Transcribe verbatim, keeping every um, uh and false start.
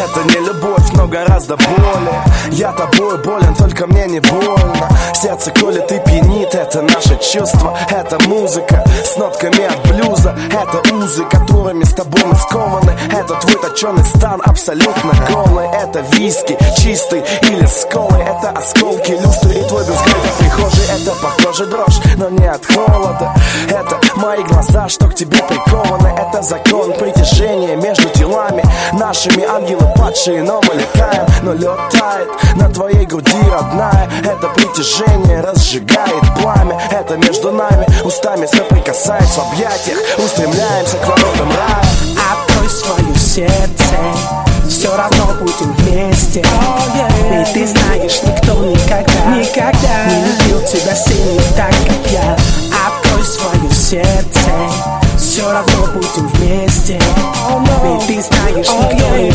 Это не любовь, но гораздо более. Я тобой болен, только мне не больно. Сердце колет и пьянит, это наше чувство. Это музыка с нотками от блюза. Это узы, которыми с тобой мы скованы. Это твой точеный стан, абсолютно голый. Это виски, чистый или с колой. Это осколки люстры и твой взгляд в прихожей. Это по коже дрожь, но не от холода. Это мои глаза, что к тебе прикованы. Это закон притяжения между телами нашими. Ангелы падшие, но мы летаем. Но лед тает на твоей груди, родная. Это притяжение разжигает пламя. Это между нами, устами соприкасаясь в объятиях. Устремляемся к воротам рая. Открой свое сердце, все равно будем вместе. oh, yeah. И ты знаешь, никто никогда, никогда не любил тебя сильно так, как я. Открой свое сердце, все равно будем вместе. oh, no. И ты знаешь, никто oh, yeah.